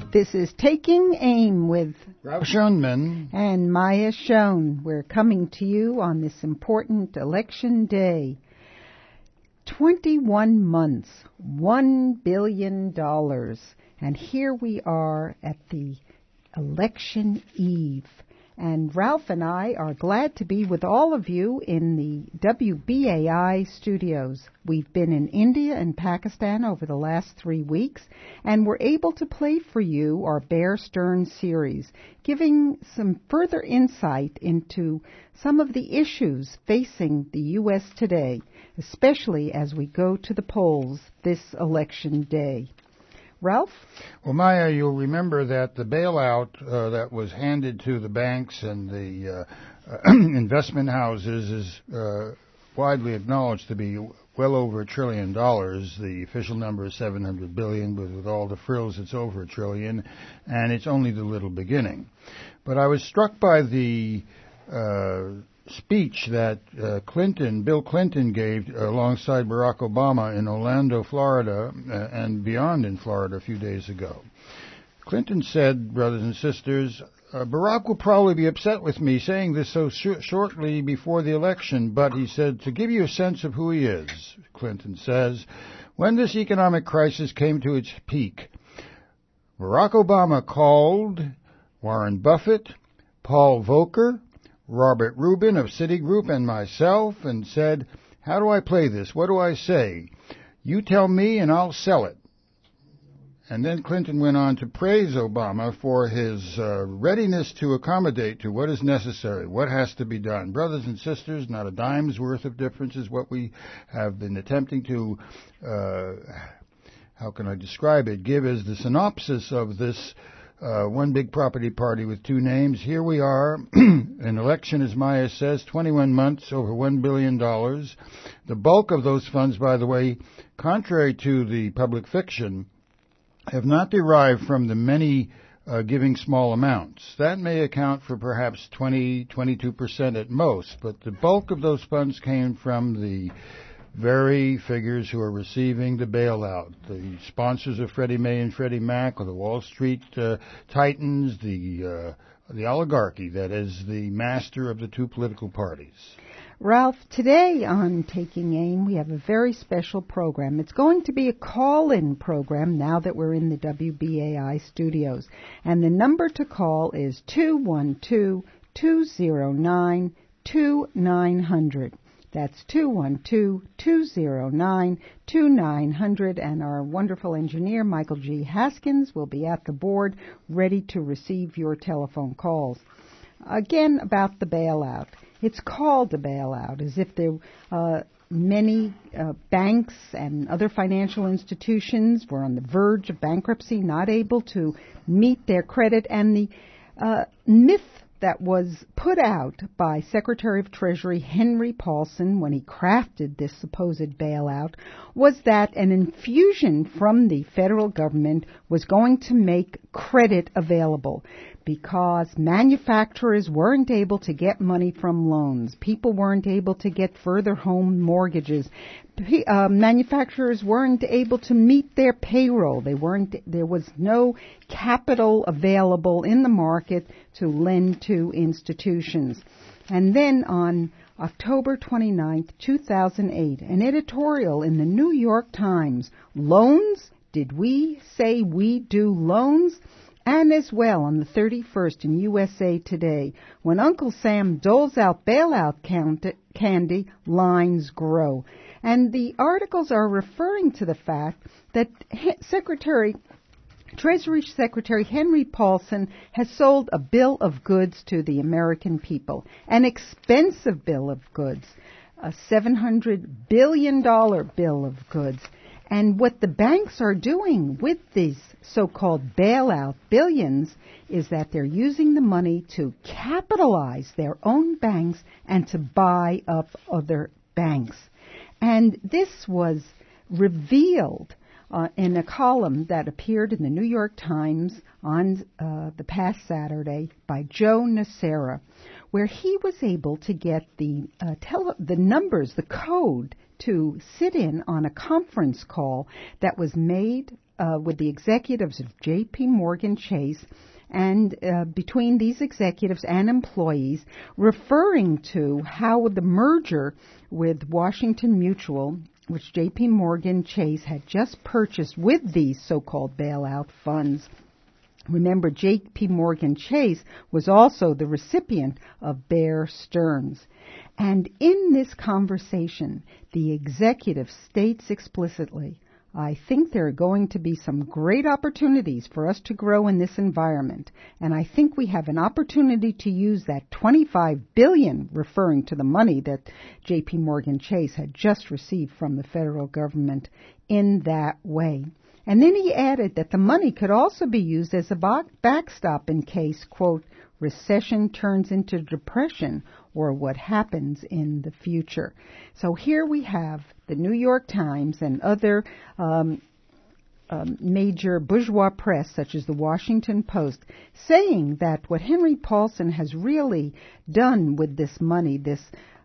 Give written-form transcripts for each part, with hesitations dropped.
This is Taking Aim with Ralph Schoenman and Maya Schoen. We're coming to you on this important election day. 21 months, $1 billion. And here we are at the election eve. And Ralph and I are glad to be with all of you in the WBAI studios. We've been in India and Pakistan over the last 3 weeks, and we're able to play for you our Bear Stearns series, giving some further insight into some of the issues facing the U.S. today, especially as we go to the polls this election day. Ralph? Well, Maya, you'll remember that the bailout that was handed to the banks and the investment houses is widely acknowledged to be well over $1 trillion. The official number is $700 billion, but with all the frills, it's over $1 trillion, and it's only the little beginning. But I was struck by the speech that Bill Clinton gave alongside Barack Obama in Orlando, Florida, and beyond in Florida a few days ago. Clinton said, brothers and sisters, Barack will probably be upset with me saying this so shortly before the election, but he said, to give you a sense of who he is, Clinton says, when this economic crisis came to its peak, Barack Obama called Warren Buffett, Paul Volcker, Robert Rubin of Citigroup and myself and said, how do I play this? What do I say? You tell me and I'll sell it. And then Clinton went on to praise Obama for his readiness to accommodate to what is necessary, what has to be done. Brothers and sisters, not a dime's worth of difference is what we have been attempting to, how can I describe it, give as the synopsis of this one big property party with two names. Here we are, an election, as Maya says, 21 months, over $1 billion. The bulk of those funds, by the way, contrary to the public fiction, have not derived from the many giving small amounts. That may account for perhaps 22% at most, but the bulk of those funds came from the very figures who are receiving the bailout, the sponsors of Freddie Mae and Freddie Mac, or the Wall Street titans, the oligarchy that is the master of the two political parties. Ralph, today on Taking Aim, we have a very special program. It's going to be a call-in program now that we're in the WBAI studios. And the number to call is 212-209-2900. That's 212-209-2900, and our wonderful engineer, Michael G. Haskins, will be at the board ready to receive your telephone calls. Again, about the bailout. It's called a bailout, as if there many banks and other financial institutions were on the verge of bankruptcy, not able to meet their credit, and the myth that was put out by Secretary of Treasury Henry Paulson when he crafted this supposed bailout was that an infusion from the federal government was going to make credit available because manufacturers weren't able to get money from loans. People weren't able to get further home mortgages. Manufacturers weren't able to meet their payroll. There was no capital available in the market to lend to institutions. And then on October 29th, 2008, an editorial in the New York Times, Loans? Did we say we do loans? And as well on the 31st in USA Today, when Uncle Sam doles out bailout candy, lines grow. And the articles are referring to the fact that Treasury Secretary Henry Paulson has sold a bill of goods to the American people, an expensive bill of goods, a $700 billion bill of goods. And what the banks are doing with these so-called bailout billions is that they're using the money to capitalize their own banks and to buy up other banks. And this was revealed in a column that appeared in the New York Times on the past Saturday by Joe Nocera, where he was able to get the numbers, the code, to sit in on a conference call that was made with the executives of J.P. Morgan Chase and between these executives and employees, referring to how the merger with Washington Mutual, which J.P. Morgan Chase had just purchased with these so-called bailout funds. Remember, J.P. Morgan Chase was also the recipient of Bear Stearns. And in this conversation, the executive states explicitly, I think there are going to be some great opportunities for us to grow in this environment, and I think we have an opportunity to use that $25 billion, referring to the money that J.P. Morgan Chase had just received from the federal government, in that way. And then he added that the money could also be used as a backstop in case, quote, recession turns into depression or what happens in the future. So here we have the New York Times and other major bourgeois press, such as the Washington Post, saying that what Henry Paulson has really done with this money, this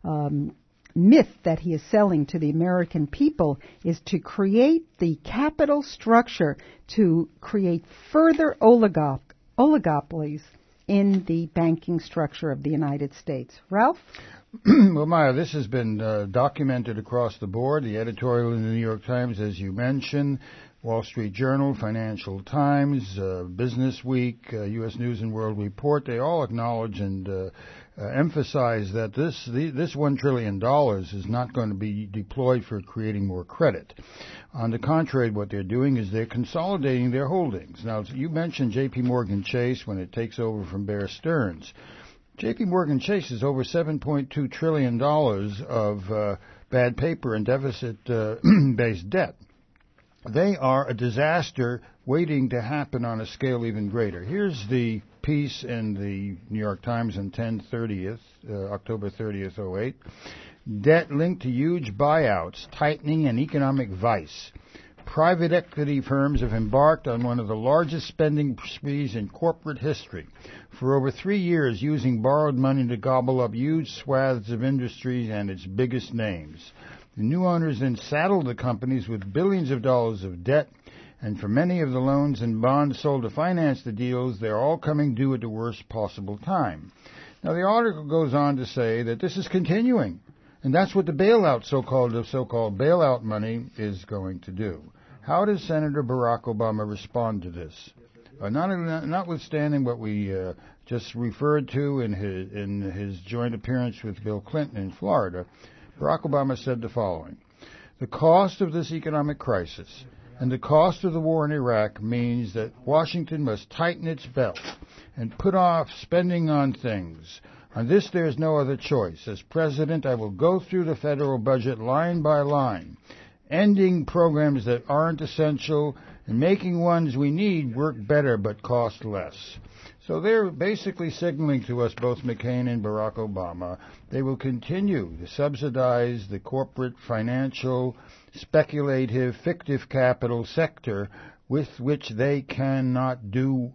myth that he is selling to the American people, is to create the capital structure to create further oligopolies in the banking structure of the United States. Ralph? Well, Maya, this has been documented across the board. The editorial in the New York Times, as you mentioned, Wall Street Journal, Financial Times, Business Week, U.S. News and World Report, they all acknowledge and emphasize that this $1 trillion is not going to be deployed for creating more credit. On the contrary, what they're doing is they're consolidating their holdings. Now, you mentioned J.P. Morgan Chase when it takes over from Bear Stearns. J.P. Morgan Chase is over $7.2 trillion of bad paper and deficit-based debt. They are a disaster waiting to happen on a scale even greater. Here's the piece in the New York Times on October 30th, 08. Debt linked to huge buyouts, tightening and economic vice. Private equity firms have embarked on one of the largest spending sprees in corporate history for over 3 years, using borrowed money to gobble up huge swaths of industries and its biggest names. The new owners then saddled the companies with billions of dollars of debt, and for many of the loans and bonds sold to finance the deals, they're all coming due at the worst possible time. Now, the article goes on to say that this is continuing, and that's what the bailout, so-called bailout money is going to do. How does Senator Barack Obama respond to this? Notwithstanding what we just referred to in his joint appearance with Bill Clinton in Florida, Barack Obama said the following: the cost of this economic crisis and the cost of the war in Iraq means that Washington must tighten its belt and put off spending on things. On this, there is no other choice. As president, I will go through the federal budget line by line, ending programs that aren't essential and making ones we need work better but cost less. So they're basically signaling to us, both McCain and Barack Obama, they will continue to subsidize the corporate, financial, speculative, fictive capital sector with which they cannot do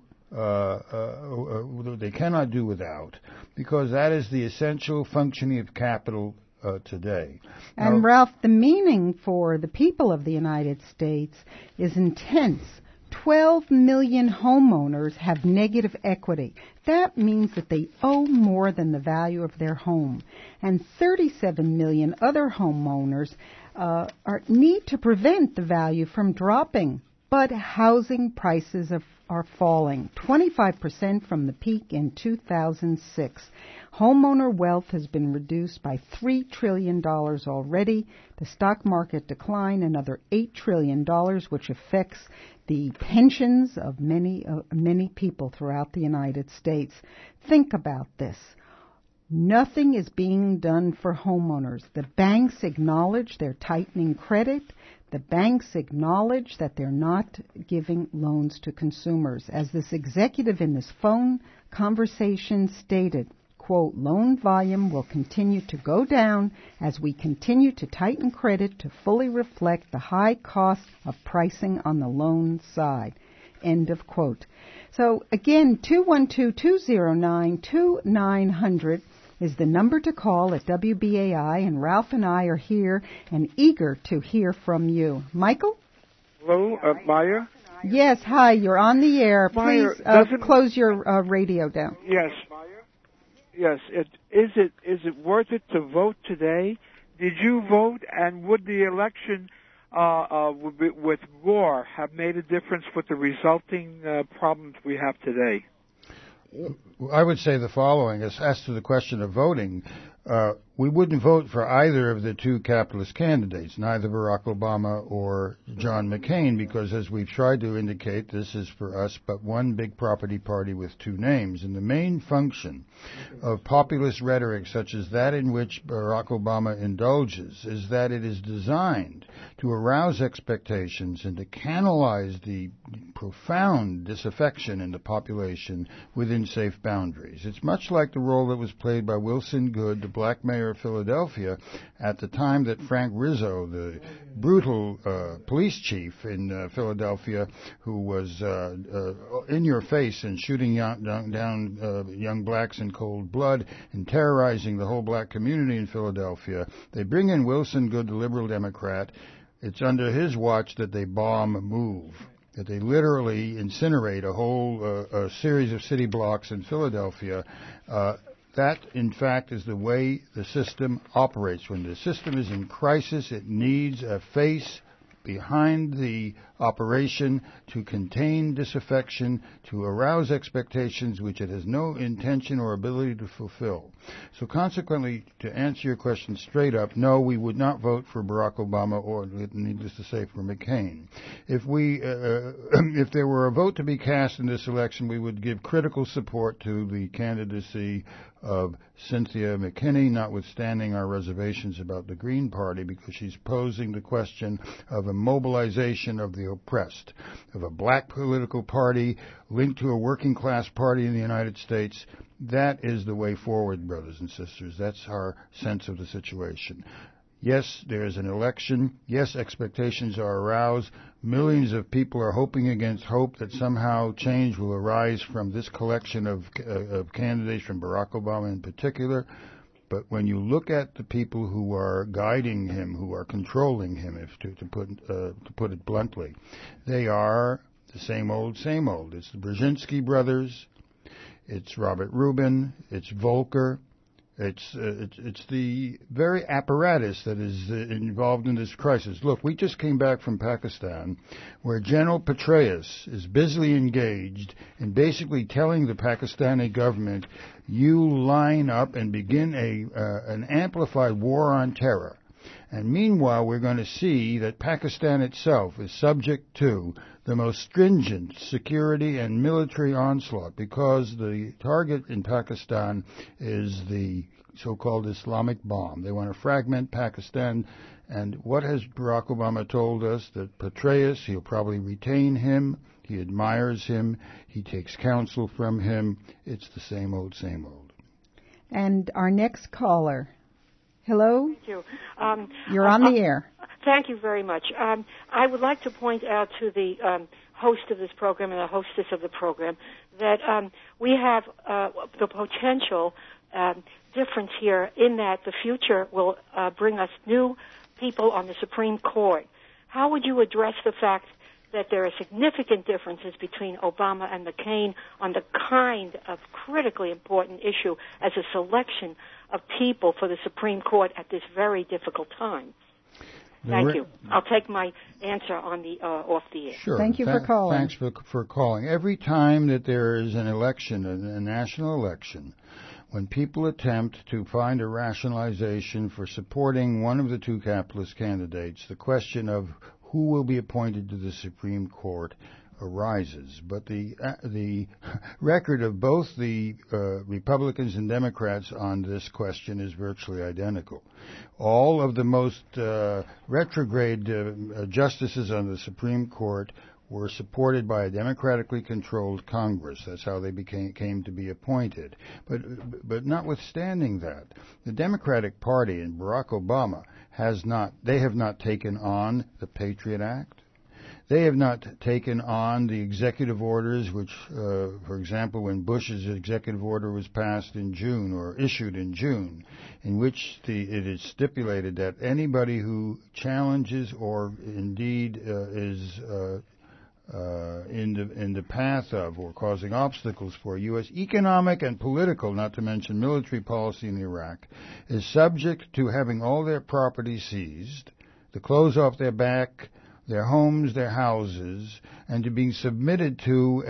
without, because that is the essential functioning of capital today. And Ralph, the meaning for the people of the United States is intense. 12 million homeowners have negative equity. That means that they owe more than the value of their home. And 37 million other homeowners need to prevent the value from dropping. But housing prices are falling, 25% from the peak in 2006. Homeowner wealth has been reduced by $3 trillion already. The stock market declined another $8 trillion, which affects the pensions of many people throughout the United States. Think about this. Nothing is being done for homeowners. The banks acknowledge they're tightening credit. The banks acknowledge that they're not giving loans to consumers. As this executive in this phone conversation stated, quote, loan volume will continue to go down as we continue to tighten credit to fully reflect the high cost of pricing on the loan side, end of quote. So again, 212-209-2900 is the number to call at WBAI, and Ralph and I are here and eager to hear from you. Michael? Hello, Maya. Yes, hi, you're on the air. Meyer, Please close your radio down. Yes. Yes. Is it worth it to vote today? Did you vote, and would the election with Gore have made a difference with the resulting problems we have today? I would say the following. As to the question of voting, we wouldn't vote for either of the two capitalist candidates, neither Barack Obama or John McCain, because as we've tried to indicate, this is for us but one big property party with two names. And the main function of populist rhetoric such as that in which Barack Obama indulges is that it is designed to arouse expectations and to canalize the profound disaffection in the population within safe boundaries. It's much like the role that was played by Wilson Goode, the black mayor of Philadelphia, at the time that Frank Rizzo, the brutal police chief in Philadelphia, who was in your face and shooting down young blacks in cold blood and terrorizing the whole black community in Philadelphia. They bring in Wilson Goode, the liberal Democrat. It's under his watch that they bomb MOVE, that they literally incinerate a whole series of city blocks in Philadelphia. That, in fact, is the way the system operates. When the system is in crisis, it needs a face behind the operation to contain disaffection, to arouse expectations which it has no intention or ability to fulfill. So consequently, to answer your question straight up, no, we would not vote for Barack Obama or, needless to say, for McCain. If there were a vote to be cast in this election, we would give critical support to the candidacy of Cynthia McKinney, notwithstanding our reservations about the Green Party, because she's posing the question of a mobilization of the oppressed, of a black political party linked to a working class party in the United States. That is the way forward, brothers and sisters. That's our sense of the situation. Yes, there is an election. Yes, expectations are aroused. Millions of people are hoping against hope that somehow change will arise from this collection of candidates, from Barack Obama in particular. But when you look at the people who are guiding him, who are controlling him, to put it bluntly, they are the same old, same old. It's the Brzezinski brothers. It's Robert Rubin. It's Volcker. It's the very apparatus that is involved in this crisis. Look, we just came back from Pakistan, where General Petraeus is busily engaged in basically telling the Pakistani government, you line up and begin an amplified war on terror. And meanwhile, we're going to see that Pakistan itself is subject to the most stringent security and military onslaught, because the target in Pakistan is the so-called Islamic bomb. They want to fragment Pakistan. And what has Barack Obama told us? That Petraeus, he'll probably retain him. He admires him. He takes counsel from him. It's the same old, same old. And our next caller. Hello? Thank you. You're on the air. Thank you very much. I would like to point out to the host of this program and the hostess of the program that we have the potential difference here in that the future will bring us new people on the Supreme Court. How would you address the fact that there are significant differences between Obama and McCain on the kind of critically important issue as a selection of people for the Supreme Court at this very difficult time? Thank you. I'll take my answer on the off the air. Sure. Thank you for calling. Thanks for calling. Every time that there is an election, a national election, when people attempt to find a rationalization for supporting one of the two capitalist candidates, the question of who will be appointed to the Supreme Court arises. But the record of both the Republicans and Democrats on this question is virtually identical. All of the most retrograde justices on the Supreme Court were supported by a democratically controlled Congress. That's how they came to be appointed. But notwithstanding that, the Democratic Party and Barack Obama have not taken on the Patriot Act. They have not taken on the executive orders, which, for example, when Bush's executive order was passed in June, or issued in June, in which it is stipulated that anybody who challenges or indeed is in the path of or causing obstacles for U.S. economic and political, not to mention military policy in Iraq, is subject to having all their property seized, the clothes off their back, their homes, their houses, and to being submitted to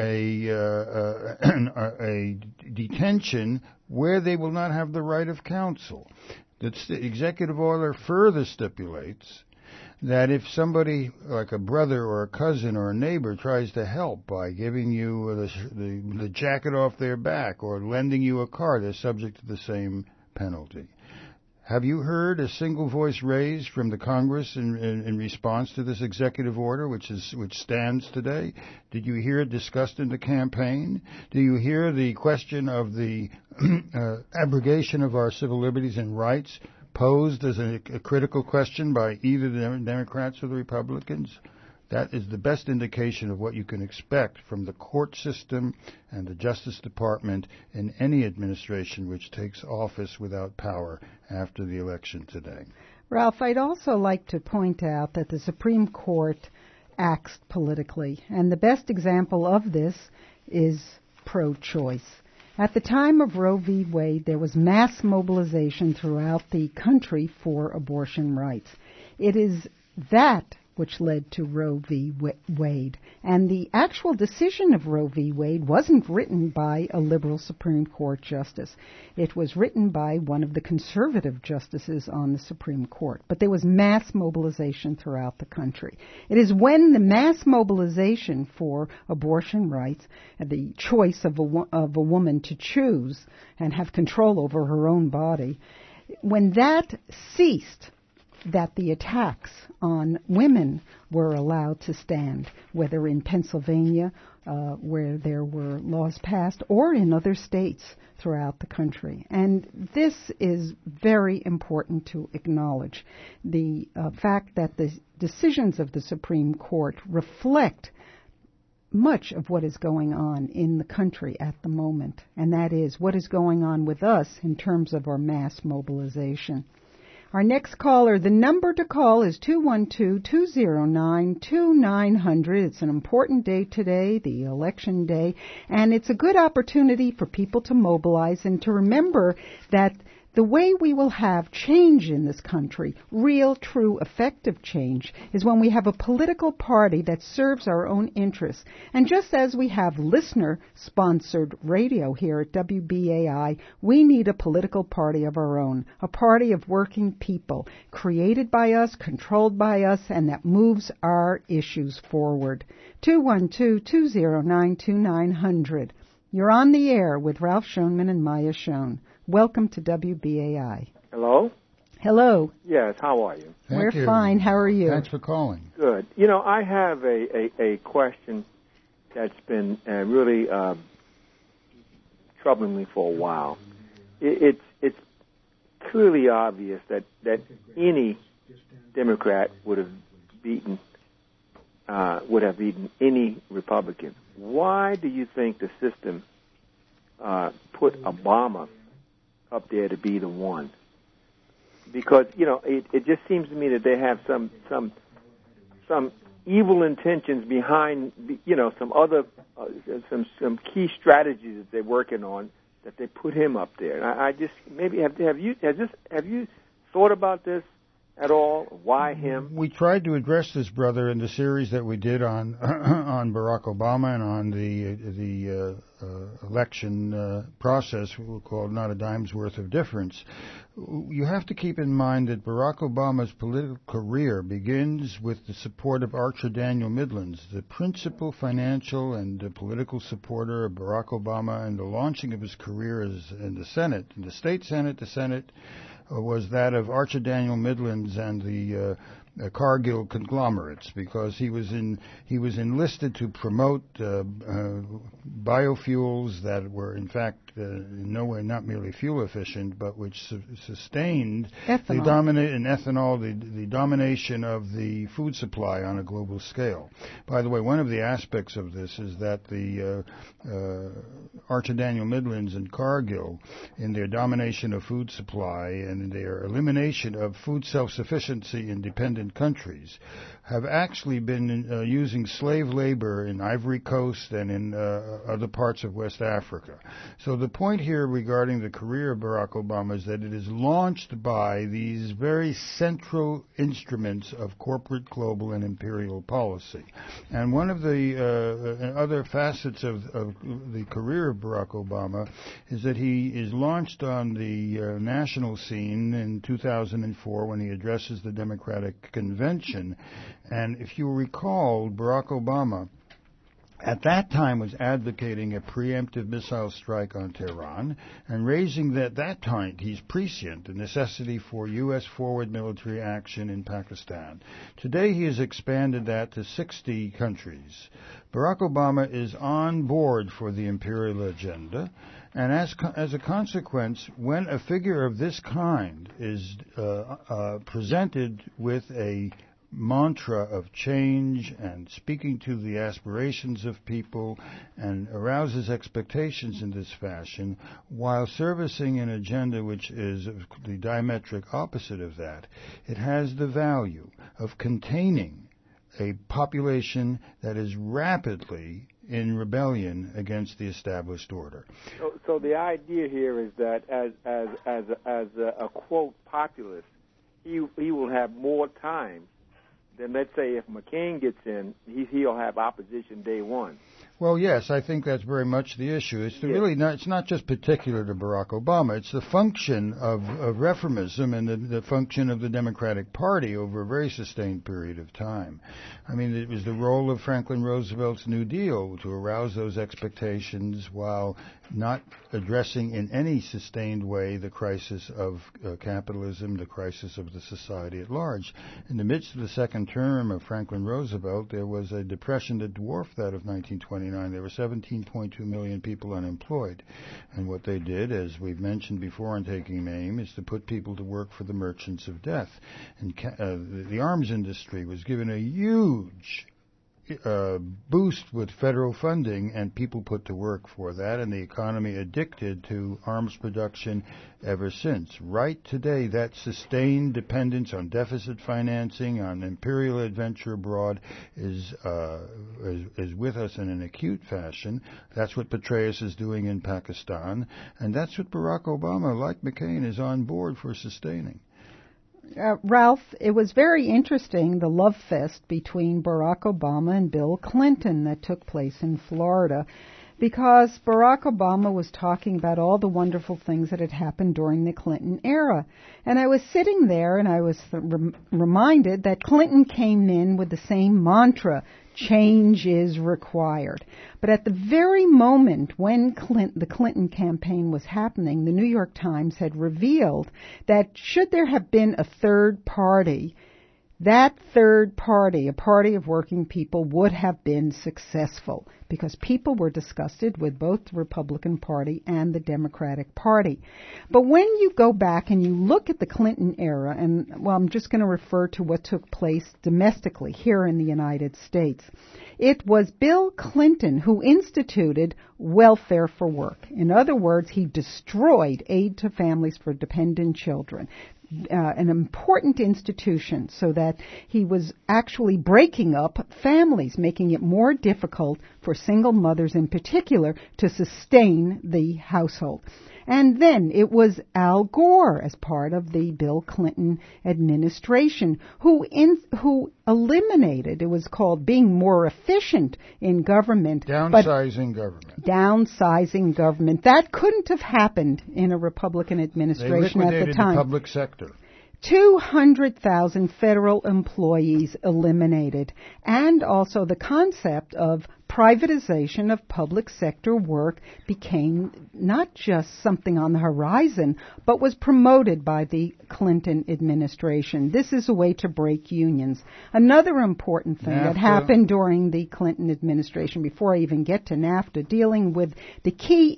a detention where they will not have the right of counsel. The executive order further stipulates that if somebody like a brother or a cousin or a neighbor tries to help by giving you the jacket off their back or lending you a car, they're subject to the same penalty. Have you heard a single voice raised from the Congress in response to this executive order, which stands today? Did you hear it discussed in the campaign? Do you hear the question of the abrogation of our civil liberties and rights posed as a critical question by either the Democrats or the Republicans? That is the best indication of what you can expect from the court system and the Justice Department in any administration which takes office without power after the election today. Ralph, I'd also like to point out that the Supreme Court acts politically, and the best example of this is pro-choice. At the time of Roe v. Wade, there was mass mobilization throughout the country for abortion rights. It is that which led to Roe v. Wade. And the actual decision of Roe v. Wade wasn't written by a liberal Supreme Court justice. It was written by one of the conservative justices on the Supreme Court. But there was mass mobilization throughout the country. It is when the mass mobilization for abortion rights and the choice of a woman to choose and have control over her own body, when that ceased, that the attacks on women were allowed to stand, whether in Pennsylvania, where there were laws passed, or in other states throughout the country. And this is very important to acknowledge. The fact that the decisions of the Supreme Court reflect much of what is going on in the country at the moment, and that is what is going on with us in terms of our mass mobilization. Our next caller, the number to call is 212-209-2900. It's an important day today, the election day, and it's a good opportunity for people to mobilize and to remember that the way we will have change in this country, real, true, effective change, is when we have a political party that serves our own interests. And just as we have listener-sponsored radio here at WBAI, we need a political party of our own, a party of working people, created by us, controlled by us, and that moves our issues forward. 212-209-2900. You're on the air with Ralph Schoenman and Maya Schoen. Welcome to WBAI. Hello? Hello. Yes, how are you? We're fine. How are you? Thanks for calling. Good. You know, I have a question that's been really troubling me for a while. It's clearly obvious that any Democrat would have beaten any Republican. Why do you think the system put Obama up there to be the one? Because, you know, it just seems to me that they have some evil intentions behind, you know, some other some key strategies that they're working on that they put him up there. And I just maybe have you thought about this at all? Why him? We tried to address this, brother, in the series that we did on on Barack Obama and on the election process, called Not a Dime's Worth of Difference. You have to keep in mind that Barack Obama's political career begins with the support of Archer Daniel Midlands, the principal financial and political supporter of Barack Obama, and the launching of his career in the Senate, in the state Senate, the Senate was that of Archer Daniel Midlands and the Cargill conglomerates, because he was enlisted to promote biofuels that were in fact in no way not merely fuel efficient, but which sustained the domination of the food supply on a global scale. By the way, one of the aspects of this is that the Archer Daniel Midlands and Cargill, in their domination of food supply and in their elimination of food self-sufficiency, independence different countries, have actually been using slave labor in Ivory Coast and in other parts of West Africa. So the point here regarding the career of Barack Obama is that it is launched by these very central instruments of corporate, global, and imperial policy. And one of the other facets of the career of Barack Obama is that he is launched on the national scene in 2004 when he addresses the Democratic Convention. And if you recall, Barack Obama at that time was advocating a preemptive missile strike on Tehran and raising that time, he's prescient, the necessity for U.S. forward military action in Pakistan. Today he has expanded that to 60 countries. Barack Obama is on board for the imperial agenda, and as a consequence, when a figure of this kind is presented with a mantra of change and speaking to the aspirations of people and arouses expectations in this fashion while servicing an agenda which is the diametric opposite of that, it has the value of containing a population that is rapidly in rebellion against the established order. So the idea here is that as a quote populist, he will have more time. Then let's say if McCain gets in, he'll have opposition day one. Well, yes, I think that's very much the issue. It's not just particular to Barack Obama. It's the function of reformism and the function of the Democratic Party over a very sustained period of time. I mean, it was the role of Franklin Roosevelt's New Deal to arouse those expectations while not addressing in any sustained way the crisis of capitalism, the crisis of the society at large. In the midst of the second term of Franklin Roosevelt, there was a depression that dwarfed that of 1929. There were 17.2 million people unemployed. And what they did, as we've mentioned before in Taking Aim, is to put people to work for the merchants of death. And the arms industry was given a huge boost with federal funding, and people put to work for that, and the economy addicted to arms production ever since. Right today, that sustained dependence on deficit financing, on imperial adventure abroad, is with us in an acute fashion. That's what Petraeus is doing in Pakistan, and that's what Barack Obama, like McCain, is on board for sustaining. Ralph, it was very interesting, the love fest between Barack Obama and Bill Clinton that took place in Florida, because Barack Obama was talking about all the wonderful things that had happened during the Clinton era. And I was sitting there and I was reminded that Clinton came in with the same mantra, change is required. But at the very moment when the Clinton campaign was happening, the New York Times had revealed that should there have been a third party, that third party, a party of working people, would have been successful because people were disgusted with both the Republican Party and the Democratic Party. But when you go back and you look at the Clinton era, and well, I'm just going to refer to what took place domestically here in the United States, it was Bill Clinton who instituted welfare for work. In other words, he destroyed aid to families for dependent children. An important institution, so that he was actually breaking up families, making it more difficult for single mothers in particular to sustain the household. And then it was Al Gore, as part of the Bill Clinton administration, who eliminated, it was called being more efficient in government. Downsizing government. Downsizing government. That couldn't have happened in a Republican administration at the time. They liquidated the public sector. 200,000 federal employees eliminated, and also the concept of privatization of public sector work became not just something on the horizon, but was promoted by the Clinton administration. This is a way to break unions. Another important thing that happened during the Clinton administration, before I even get to NAFTA, dealing with the key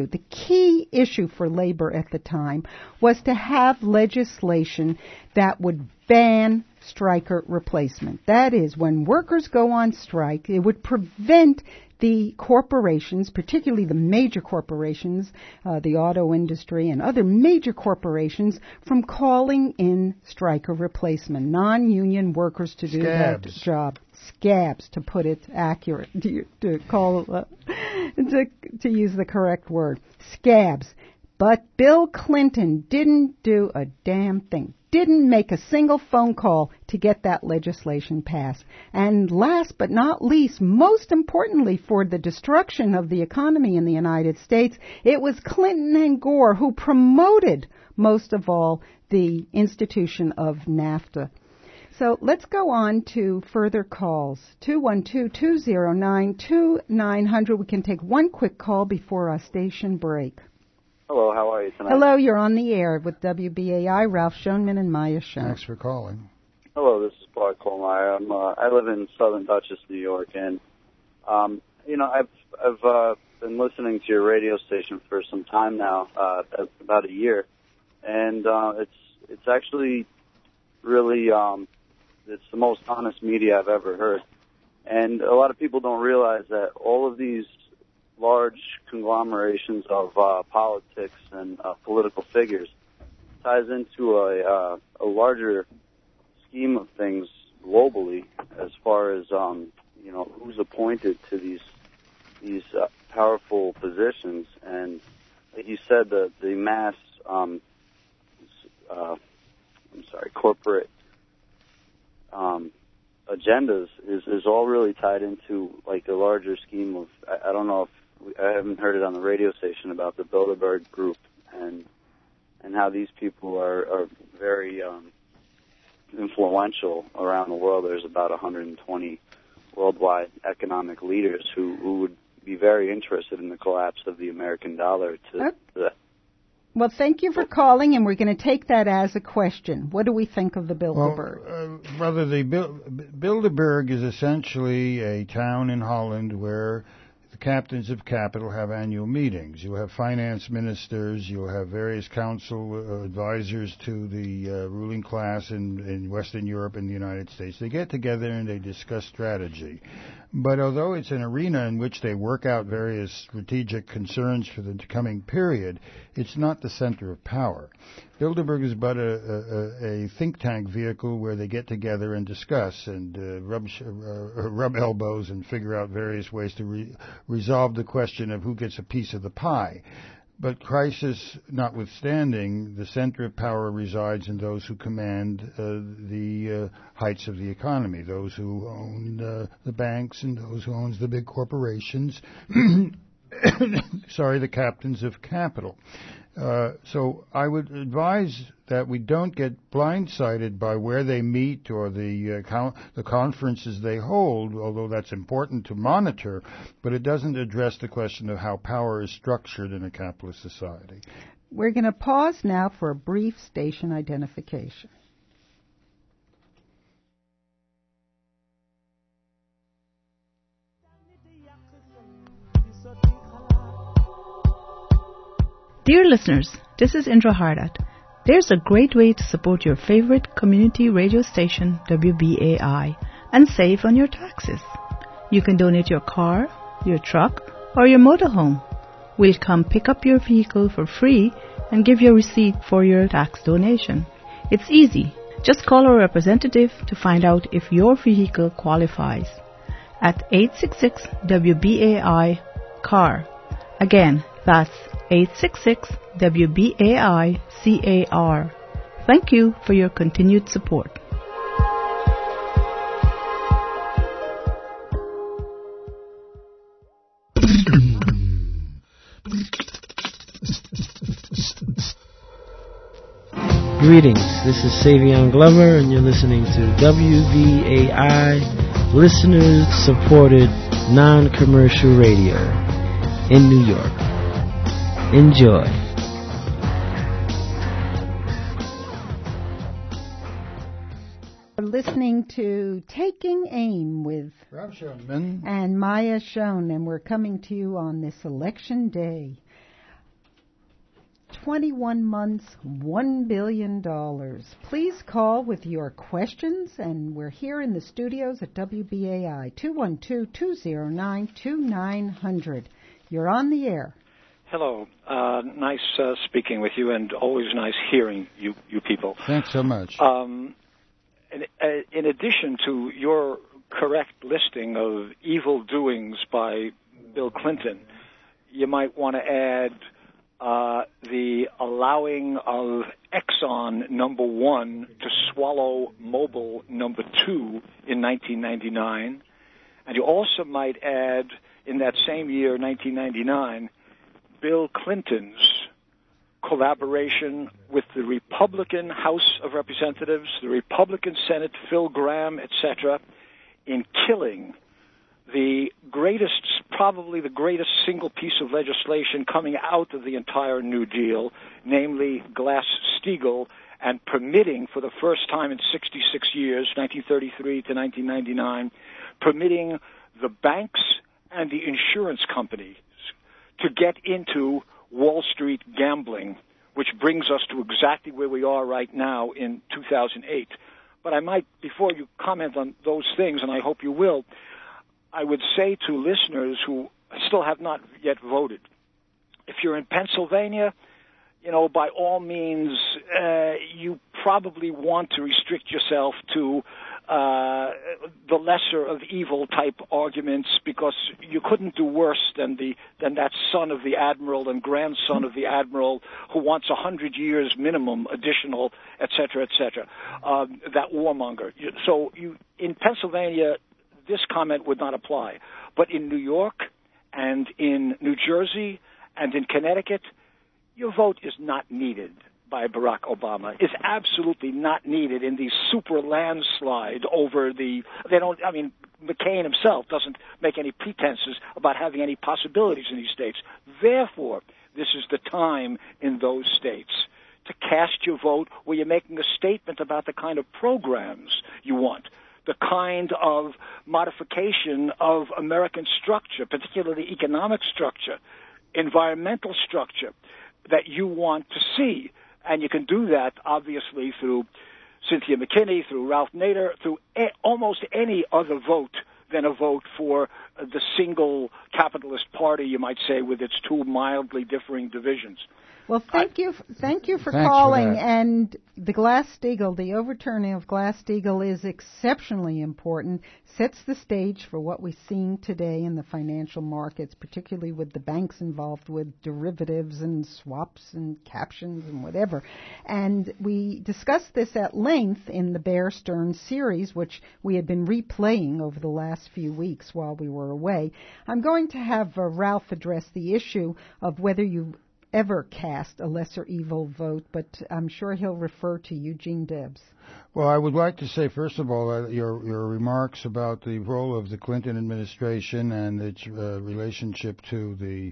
issue for labor at the time, was to have legislation that would ban striker replacement. That is, when workers go on strike, it would prevent the corporations, particularly the major corporations, the auto industry and other major corporations, from calling in striker replacement, non-union workers to do that job. Scabs, to put it accurate, to use the correct word. Scabs. But Bill Clinton didn't do a damn thing. Didn't make a single phone call to get that legislation passed. And last but not least, most importantly for the destruction of the economy in the United States, it was Clinton and Gore who promoted, most of all, the institution of NAFTA. So let's go on to further calls. 212-209-2900. We can take one quick call before our station break. Hello, how are you tonight? Hello, you're on the air with WBAI, Ralph Schoenman and Maya Schoen. Thanks for calling. Hello, this is Bart Kohlmeyer. I live in Southern Dutchess, New York, and I've been listening to your radio station for some time now, about a year, and it's actually really it's the most honest media I've ever heard, and a lot of people don't realize that all of these large conglomerations of politics and political figures ties into a larger scheme of things globally, as far as who's appointed to these powerful positions. And like you said, the mass corporate agendas is all really tied into like a larger scheme of, I don't know if I haven't heard it on the radio station about the Bilderberg Group and how these people are very influential around the world. There's about 120 worldwide economic leaders who would be very interested in the collapse of the American dollar. Well, thank you for calling, and we're going to take that as a question. What do we think of the Bilderberg? Well, brother, the Bilderberg is essentially a town in Holland where the captains of capital have annual meetings. You have finance ministers, you have various council advisors to the ruling class in Western Europe and the United States. They get together and they discuss strategy. But although it's an arena in which they work out various strategic concerns for the coming period, it's not the center of power. Bilderberg is but a think tank vehicle where they get together and discuss and rub elbows and figure out various ways to resolve the question of who gets a piece of the pie. But crisis notwithstanding, the center of power resides in those who command the heights of the economy, those who own the banks and those who own the big corporations, the captains of capital. So I would advise that we don't get blindsided by where they meet or the conferences they hold, although that's important to monitor, but it doesn't address the question of how power is structured in a capitalist society. We're going to pause now for a brief station identification. Dear listeners, this is Indra Hardat. There's a great way to support your favorite community radio station, WBAI, and save on your taxes. You can donate your car, your truck, or your motorhome. We'll come pick up your vehicle for free and give you a receipt for your tax donation. It's easy. Just call our representative to find out if your vehicle qualifies at 866-WBAI-CAR. Again, that's 866-WBAI-CAR. Thank you for your continued support. Greetings, this is Savion Glover, and you're listening to WBAI, listener-supported, non-commercial radio in New York. Enjoy. We're listening to Taking Aim with Ralph Schoenman and Maya Schoen, and we're coming to you on this election day. 21 months, $1 billion. Please call with your questions, and we're here in the studios at WBAI, 212-209-2900. You're on the air. Hello. Nice speaking with you, and always nice hearing you people. Thanks so much. In addition to your correct listing of evil doings by Bill Clinton, you might want to add the allowing of Exxon number 1 to swallow Mobil number 2 in 1999. And you also might add, in that same year, 1999, Bill Clinton's collaboration with the Republican House of Representatives, the Republican Senate, Phil Gramm, etc., in killing the greatest, probably the greatest single piece of legislation coming out of the entire New Deal, namely Glass-Steagall, and permitting for the first time in 66 years, 1933 to 1999, permitting the banks and the insurance companies to get into Wall Street gambling, which brings us to exactly where we are right now in 2008. But I might, before you comment on those things, and I hope you will, I would say to listeners who still have not yet voted, if you're in Pennsylvania, by all means, you probably want to restrict yourself to the lesser of evil type arguments, because you couldn't do worse than that son of the admiral and grandson of the admiral who wants 100 years minimum additional, et cetera, that warmonger. So in Pennsylvania, this comment would not apply. But in New York and in New Jersey and in Connecticut, your vote is not needed by Barack Obama, is absolutely not needed in the super landslide over McCain himself doesn't make any pretenses about having any possibilities in these states. Therefore, this is the time in those states to cast your vote where you're making a statement about the kind of programs you want, the kind of modification of American structure, particularly economic structure, environmental structure, that you want to see. And you can do that, obviously, through Cynthia McKinney, through Ralph Nader, through almost any other vote than a vote for the single capitalist party, you might say, with its two mildly differing divisions. Well, thank you for calling. And the Glass-Steagall, the overturning of Glass-Steagall is exceptionally important, sets the stage for what we're seeing today in the financial markets, particularly with the banks involved with derivatives and swaps and captions and whatever. And we discussed this at length in the Bear Stearns series, which we had been replaying over the last few weeks while we were away. I'm going to have Ralph address the issue of whether you ever cast a lesser evil vote, but I'm sure he'll refer to Eugene Debs. Well, I would like to say, first of all, your remarks about the role of the Clinton administration and its relationship to the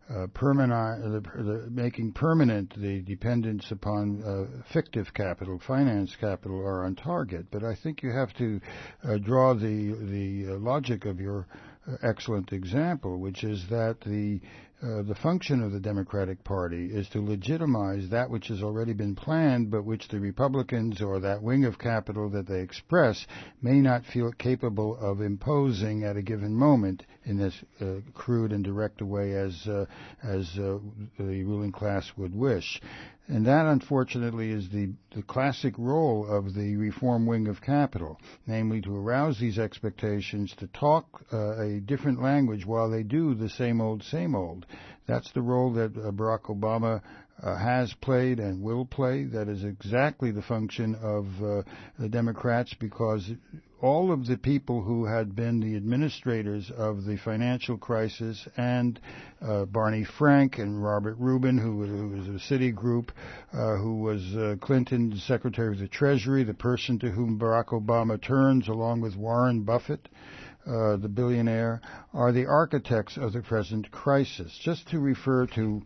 making permanent the dependence upon fictive capital, finance capital, are on target. But I think you have to draw the logic of your excellent example, which is that the function of the Democratic Party is to legitimize that which has already been planned, but which the Republicans or that wing of capital that they express may not feel capable of imposing at a given moment in as crude and direct a way as the ruling class would wish. And that, unfortunately, is the classic role of the reform wing of capital, namely to arouse these expectations, to talk a different language while they do the same old, same old. That's the role that Barack Obama has played and will play. That is exactly the function of the Democrats, because all of the people who had been the administrators of the financial crisis, and Barney Frank and Robert Rubin, who was a Citigroup, who was Clinton's Secretary of the Treasury, the person to whom Barack Obama turns, along with Warren Buffett, the billionaire, are the architects of the present crisis. Just to refer to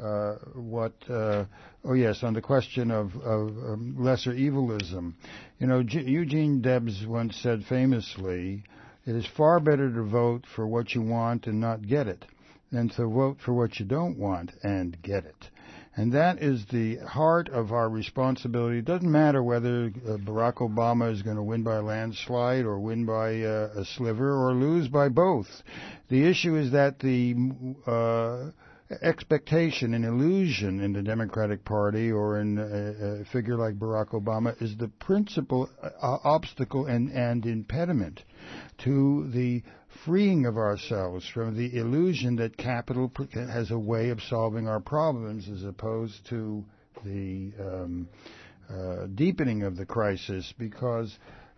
on the question of lesser evilism. Eugene Debs once said famously, it is far better to vote for what you want and not get it than to vote for what you don't want and get it. And that is the heart of our responsibility. It doesn't matter whether Barack Obama is going to win by a landslide or win by a sliver or lose by both. The issue is that the expectation and illusion in the Democratic Party or in a figure like Barack Obama is the principal obstacle and impediment to the freeing of ourselves from the illusion that capital has a way of solving our problems as opposed to the deepening of the crisis, because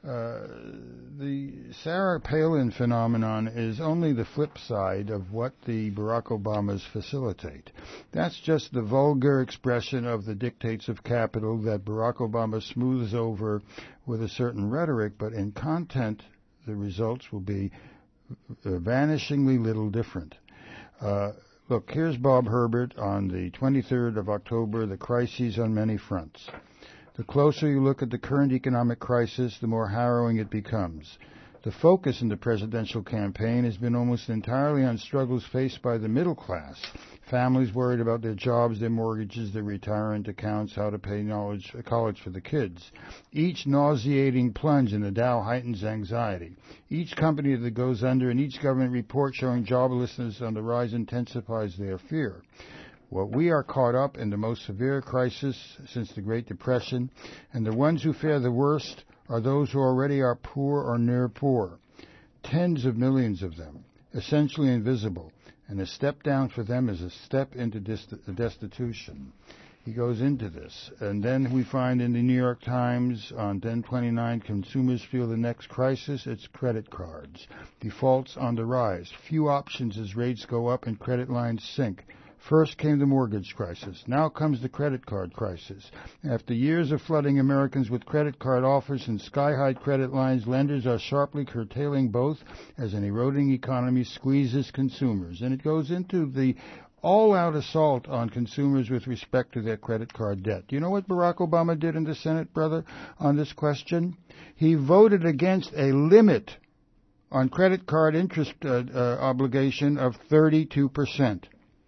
the Sarah Palin phenomenon is only the flip side of what the Barack Obamas facilitate. That's just the vulgar expression of the dictates of capital that Barack Obama smooths over with a certain rhetoric, but in content the results will be vanishingly little different. Look, here's Bob Herbert on the 23rd of October, The Crises on Many Fronts. The closer you look at the current economic crisis, the more harrowing it becomes. The focus in the presidential campaign has been almost entirely on struggles faced by the middle class. Families worried about their jobs, their mortgages, their retirement accounts, how to pay college for the kids. Each nauseating plunge in the Dow heightens anxiety. Each company that goes under and each government report showing joblessness on the rise intensifies their fear. What we are caught up in the most severe crisis since the Great Depression, and the ones who fare the worst are those who already are poor or near poor. Tens of millions of them, essentially invisible, and a step down for them is a step into destitution. He goes into this. And then we find in the New York Times on 10/29, consumers feel the next crisis, it's credit cards. Defaults on the rise. Few options as rates go up and credit lines sink. First came the mortgage crisis. Now comes the credit card crisis. After years of flooding Americans with credit card offers and sky-high credit lines, lenders are sharply curtailing both as an eroding economy squeezes consumers. And it goes into the all-out assault on consumers with respect to their credit card debt. Do you know what Barack Obama did in the Senate, brother, on this question? He voted against a limit on credit card interest obligation of 32%.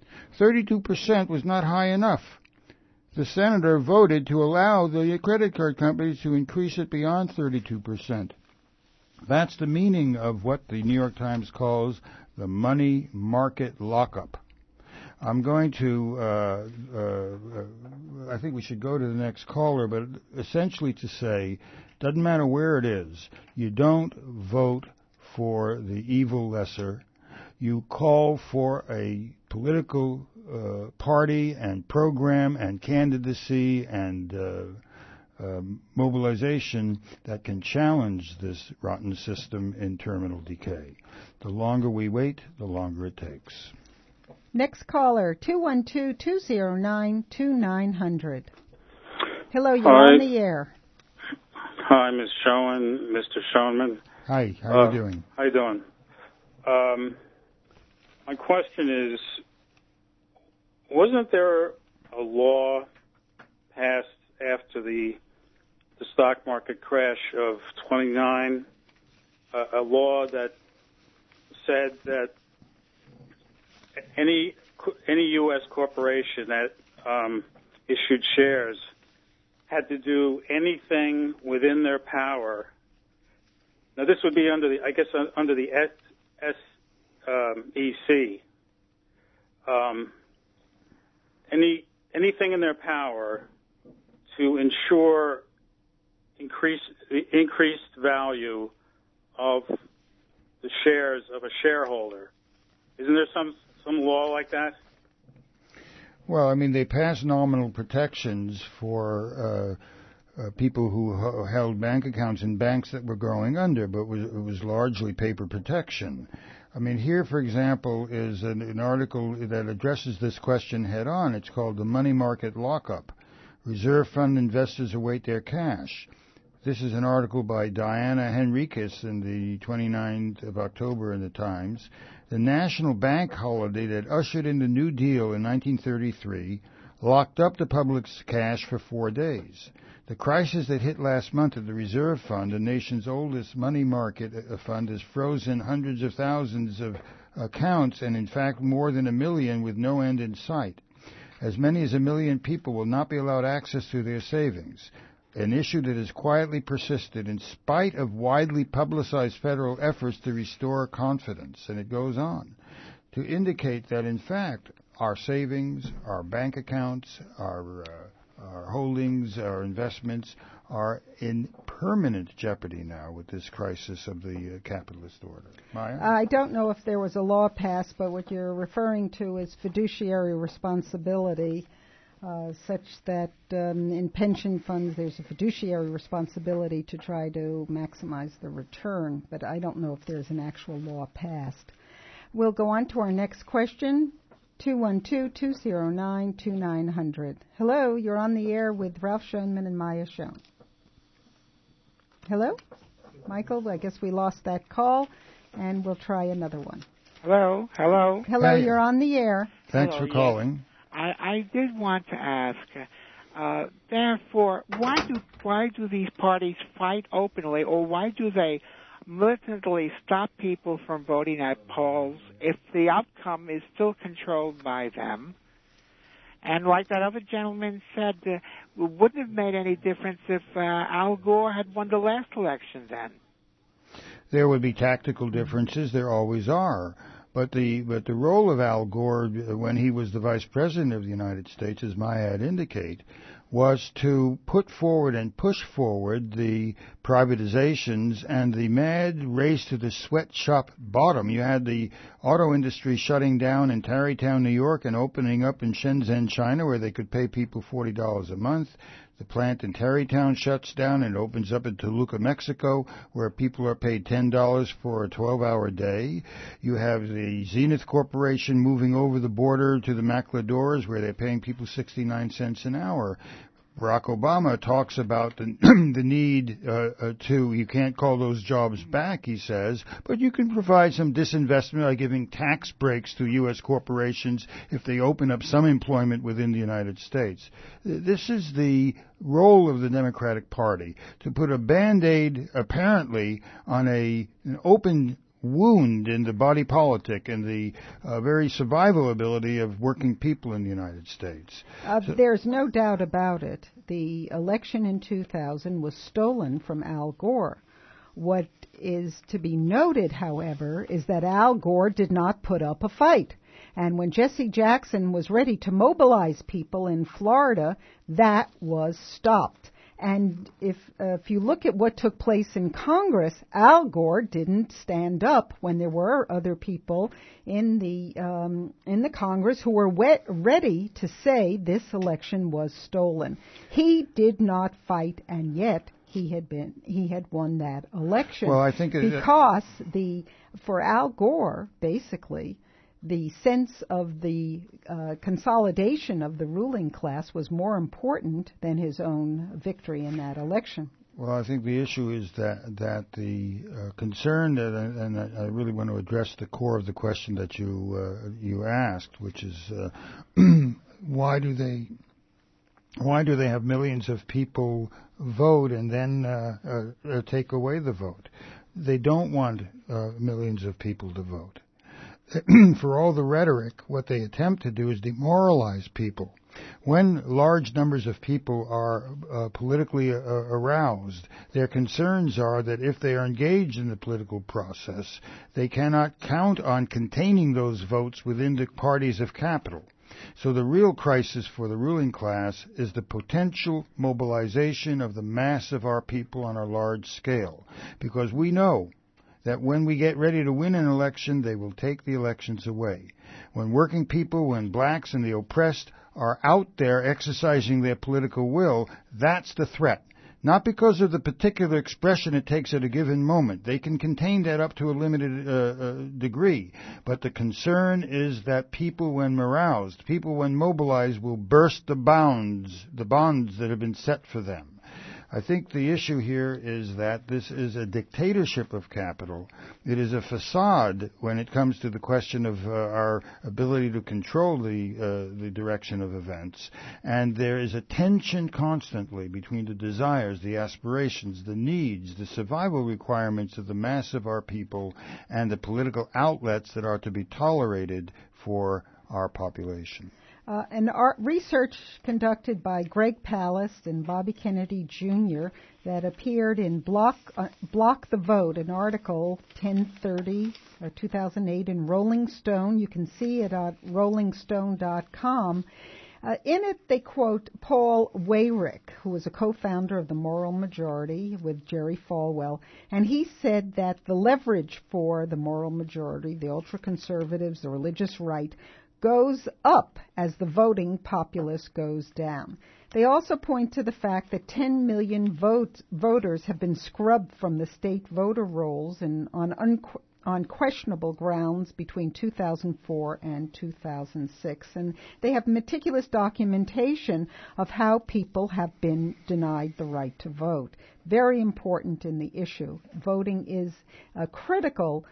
32% was not high enough. The senator voted to allow the credit card companies to increase it beyond 32%. That's the meaning of what the New York Times calls the money market lockup. I'm going to, I think we should go to the next caller, but essentially to say, doesn't matter where it is, you don't vote for the evil lesser. You call for a political party and program and candidacy and mobilization that can challenge this rotten system in terminal decay. The longer we wait, the longer it takes. Next caller, 212-209-2900. Hello, you're on the air. Hi, Ms. Schoen, Mr. Schoenman. Hi, how are you doing? How you doing? My question is, wasn't there a law passed after the stock market crash of 29, a law that said that any U.S. corporation that issued shares had to do anything within their power? Now, this would be under the, I guess, under the SEC. Anything in their power to ensure increased value of the shares of a shareholder. Isn't there some law like that? Well, I mean, they passed nominal protections for people who held bank accounts in banks that were going under, but it was largely paper protection. I mean, here, for example, is an article that addresses this question head on. It's called The Money Market Lockup. Reserve fund investors await their cash. This is an article by Diana Henriques in the 29th of October in the Times. The national bank holiday that ushered in the New Deal in 1933 locked up the public's cash for 4 days. The crisis that hit last month at the Reserve Fund, the nation's oldest money market fund, has frozen hundreds of thousands of accounts and, in fact, more than 1 million with no end in sight. as many as 1 million people will not be allowed access to their savings, an issue that has quietly persisted in spite of widely publicized federal efforts to restore confidence. And it goes on to indicate that, in fact, our savings, our bank accounts, our holdings, our investments are in permanent jeopardy now with this crisis of the capitalist order. Maya? I don't know if there was a law passed, but what you're referring to is fiduciary responsibility, such that in pension funds there's a fiduciary responsibility to try to maximize the return, but I don't know if there's an actual law passed. We'll go on to our next question. 212-209-2900. Hello, you're on the air with Ralph Schoenman and Maya Schoen. Hello? Michael, I guess we lost that call, and we'll try another one. Hello? Hello, hey. You're on the air. Thanks Hello, for calling. Yes. I did want to ask, therefore, why do these parties fight openly, or why do they militantly stop people from voting at polls if the outcome is still controlled by them? And like that other gentleman said, it wouldn't have made any difference if Al Gore had won the last election then. There would be tactical differences. There always are. But the role of Al Gore when he was the Vice President of the United States, as Maya had indicated, was to put forward and push forward the privatizations and the mad race to the sweatshop bottom. You had the auto industry shutting down in Tarrytown, New York, and opening up in Shenzhen, China, where they could pay people $40 a month. The plant in Tarrytown shuts down and opens up in Toluca, Mexico, where people are paid $10 for a 12-hour day. You have the Zenith Corporation moving over the border to the maquiladoras, where they're paying people 69 cents an hour. Barack Obama talks about the need you can't call those jobs back, he says, but you can provide some disinvestment by giving tax breaks to U.S. corporations if they open up some employment within the United States. This is the role of the Democratic Party, to put a Band-Aid, apparently, on an open wound in the body politic and the very survival ability of working people in the United States. There's no doubt about it. The election in 2000 was stolen from Al Gore. What is to be noted, however, is that Al Gore did not put up a fight. And when Jesse Jackson was ready to mobilize people in Florida, that was stopped. And if you look at what took place in Congress, Al Gore didn't stand up when there were other people in the Congress who were ready to say this election was stolen. He did not fight, and yet he had won that election. Well, I think because for Al Gore, basically, the sense of the consolidation of the ruling class was more important than his own victory in that election. Well, I think the issue is that the concern, and I really want to address the core of the question that you asked, which is why do they have millions of people vote and then take away the vote? They don't want millions of people to vote. For all the rhetoric, what they attempt to do is demoralize people. When large numbers of people are politically aroused, their concerns are that if they are engaged in the political process, they cannot count on containing those votes within the parties of capital. So the real crisis for the ruling class is the potential mobilization of the mass of our people on a large scale, because we know that when we get ready to win an election, they will take the elections away. When working people, when blacks and the oppressed are out there exercising their political will, that's the threat. Not because of the particular expression it takes at a given moment. They can contain that up to a limited degree. But the concern is that people, when aroused, people, when mobilized, will burst the bonds that have been set for them. I think the issue here is that this is a dictatorship of capital. It is a facade when it comes to the question of our ability to control the direction of events. And there is a tension constantly between the desires, the aspirations, the needs, the survival requirements of the mass of our people and the political outlets that are to be tolerated for our population. Research conducted by Greg Palast and Bobby Kennedy Jr. that appeared in Block the Vote, an article 10/30 2008 in Rolling Stone. You can see it at rollingstone.com. In it, they quote Paul Weyrich, who was a co-founder of the Moral Majority with Jerry Falwell, and he said that the leverage for the Moral Majority, the ultra-conservatives, the religious right, goes up as the voting populace goes down. They also point to the fact that 10 million voters have been scrubbed from the state voter rolls on questionable grounds between 2004 and 2006. And they have meticulous documentation of how people have been denied the right to vote. Very important in the issue. Voting is a critical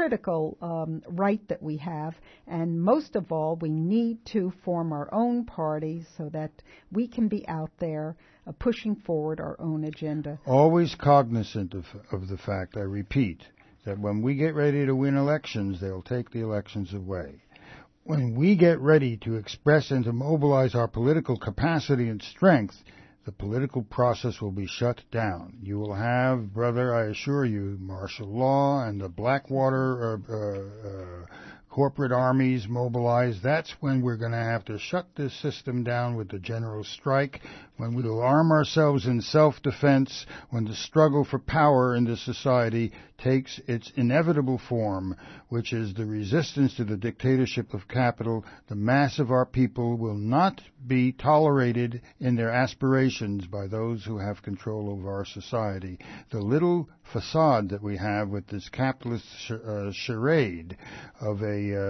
right that we have, and most of all, we need to form our own parties so that we can be out there pushing forward our own agenda. Always cognizant of the fact, I repeat, that when we get ready to win elections, they'll take the elections away. When we get ready to express and to mobilize our political capacity and strength, the political process will be shut down. You will have, brother, I assure you, martial law and the Blackwater corporate armies mobilized. That's when we're going to have to shut this system down with the general strike, when we will arm ourselves in self-defense, when the struggle for power in this society takes its inevitable form, which is the resistance to the dictatorship of capital. The mass of our people will not be tolerated in their aspirations by those who have control over our society. The little facade that we have with this capitalist charade of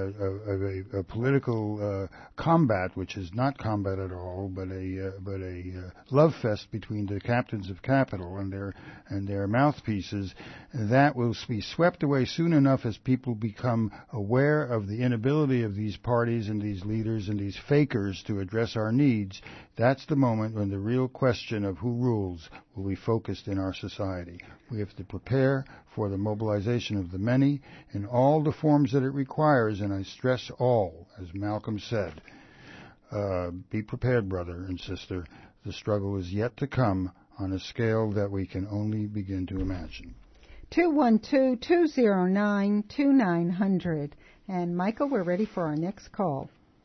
a political combat, which is not combat at all, but a love fest between the captains of capital and their mouthpieces, that will be swept away soon enough as people become aware of the inability of these parties and these leaders and these fakers to address our needs. That's the moment when the real question of who rules will be focused in our society. We have to prepare for the mobilization of the many in all the forms that it requires, and I stress all, as Malcolm said. Be prepared, brother and sister. The struggle is yet to come on a scale that we can only begin to imagine. 212-209-2900. And Michael, we're ready for our next call.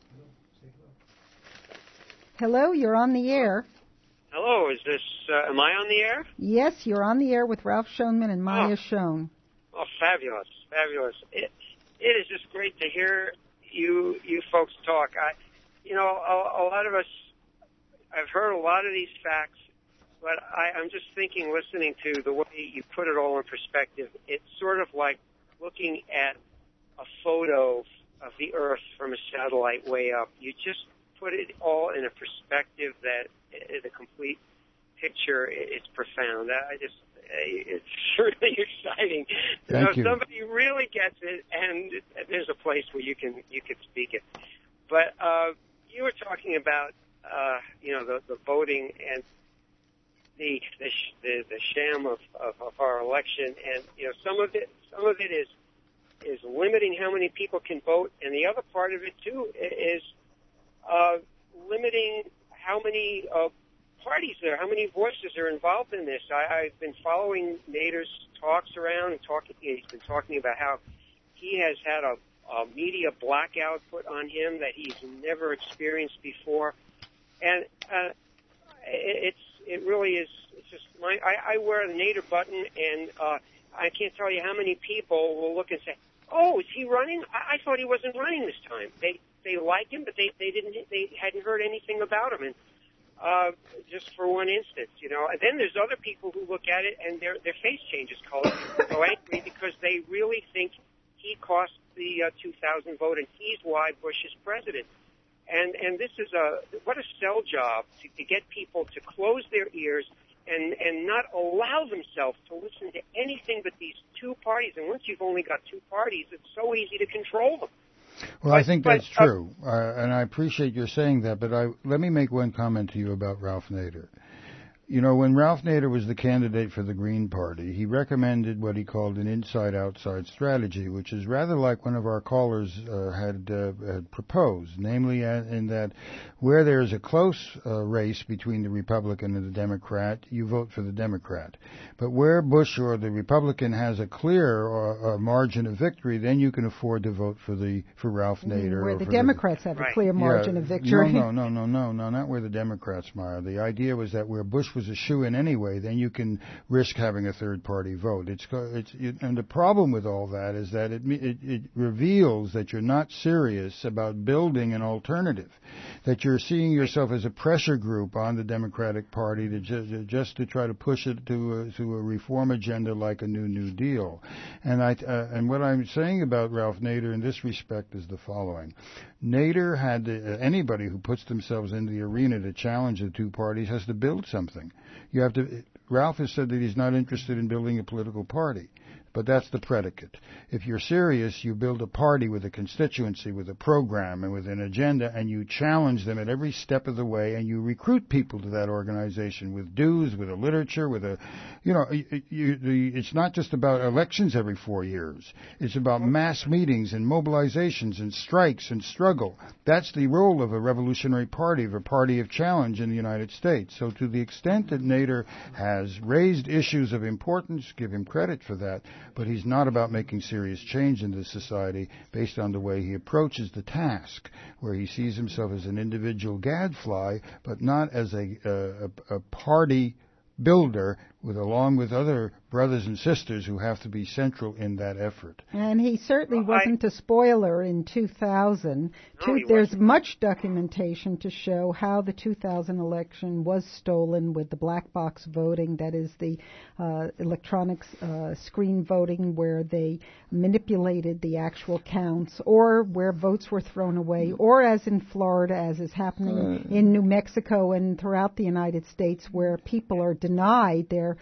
Hello, you're on the air. Hello, is this, am I on the air? Yes, you're on the air with Ralph Schoenman and Maya Schoen. Oh, fabulous, fabulous. It is just great to hear you folks talk. A lot of us, I've heard a lot of these facts, but I'm just thinking, listening to the way you put it all in perspective, it's sort of like looking at a photo of the Earth from a satellite way up. You just put it all in a perspective that the complete picture is profound. It's really exciting. Thank you. Somebody really gets it, and there's a place where you can speak it. But you were talking about the voting and the sham of our election, and some of it is limiting how many people can vote, and the other part of it too is limiting how many parties there, how many voices are involved in this. I've been following Nader's talks around and he's been talking about how he has had a media blackout put on him that he's never experienced before, and it really is. It's just I wear the Nader button, and I can't tell you how many people will look and say, "Oh, is he running? I thought he wasn't running this time." They like him, but they hadn't heard anything about him, and just for one instance, And then there's other people who look at it and their face changes color, so angry because they really think he cost the 2000 vote, and he's why Bush is president. And this is what a sell job to get people to close their ears and not allow themselves to listen to anything but these two parties. And once you've only got two parties, it's so easy to control them. Well, I think that's true, and I appreciate your saying that, but let me make one comment to you about Ralph Nader. You know, when Ralph Nader was the candidate for the Green Party, he recommended what he called an inside-outside strategy, which is rather like one of our callers had proposed, namely in that where there is a close race between the Republican and the Democrat, you vote for the Democrat. But where Bush or the Republican has a clear margin of victory, then you can afford to vote for Ralph Nader. Where the Democrats have a clear margin of victory. No, not where the Democrats, Maya. The idea was that where Bush was a shoo-in anyway, then you can risk having a third-party vote. And the problem with all that is that it reveals that you're not serious about building an alternative, that you're seeing yourself as a pressure group on the Democratic Party just to try to push it to a reform agenda like a New Deal. And what I'm saying about Ralph Nader in this respect is the following. Nader had anybody who puts themselves in the arena to challenge the two parties has to build something. Ralph has said that he's not interested in building a political party. But that's the predicate. If you're serious, you build a party with a constituency, with a program, and with an agenda, and you challenge them at every step of the way, and you recruit people to that organization with dues, with a literature, with a, it's not just about elections every 4 years. It's about mass meetings and mobilizations and strikes and struggle. That's the role of a revolutionary party, of a party of challenge in the United States. So to the extent that Nader has raised issues of importance, give him credit for that. But he's not about making serious change in this society based on the way he approaches the task, where he sees himself as an individual gadfly, but not as a party builder along with other brothers and sisters who have to be central in that effort. And he certainly wasn't a spoiler in 2000. There's much documentation to show how the 2000 election was stolen with the black box voting, that is the electronic screen voting where they manipulated the actual counts, or where votes were thrown away, or as in Florida, as is happening in New Mexico and throughout the United States, where people are denied their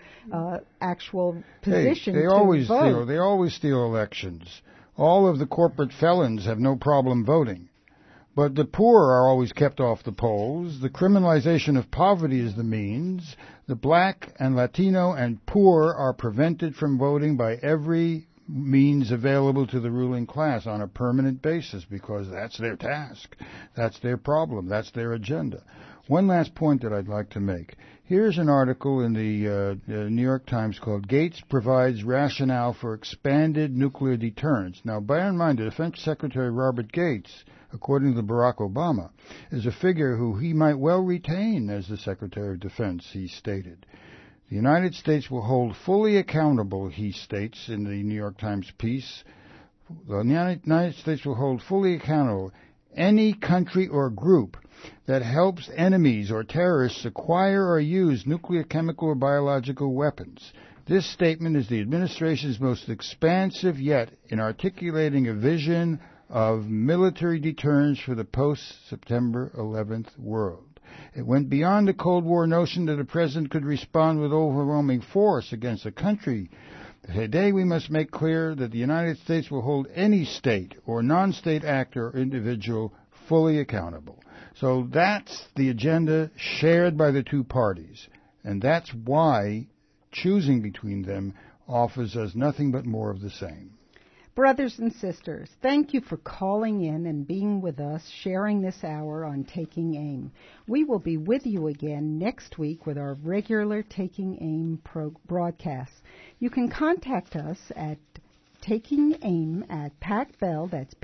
actual position they to always vote. They always steal elections. All of the corporate felons have no problem voting. But the poor are always kept off the polls. The criminalization of poverty is the means. The black and Latino and poor are prevented from voting by every means available to the ruling class on a permanent basis, because that's their task. That's their problem. That's their agenda. One last point that I'd like to make. Here's an article in the New York Times called Gates Provides Rationale for Expanded Nuclear Deterrence. Now, bear in mind, the Defense Secretary Robert Gates, according to Barack Obama, is a figure who he might well retain as the Secretary of Defense, he stated. The United States will hold fully accountable, he states in the New York Times piece, the United States will hold fully accountable any country or group that helps enemies or terrorists acquire or use nuclear, chemical, or biological weapons. This statement is the administration's most expansive yet in articulating a vision of military deterrence for the post-September 11th world. It went beyond the Cold War notion that a president could respond with overwhelming force against a country. Today we must make clear that the United States will hold any state or non-state actor or individual fully accountable. So that's the agenda shared by the two parties, and that's why choosing between them offers us nothing but more of the same. Brothers and sisters, thank you for calling in and being with us, sharing this hour on Taking Aim. We will be with you again next week with our regular Taking Aim broadcasts. You can contact us at Taking Aim at PacBell, that's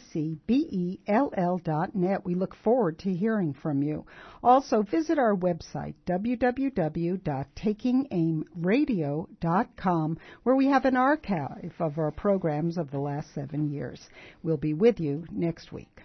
PACBELL.net. We look forward to hearing from you. Also, visit our website, www.takingaimradio.com, where we have an archive of our programs of the last 7 years. We'll be with you next week.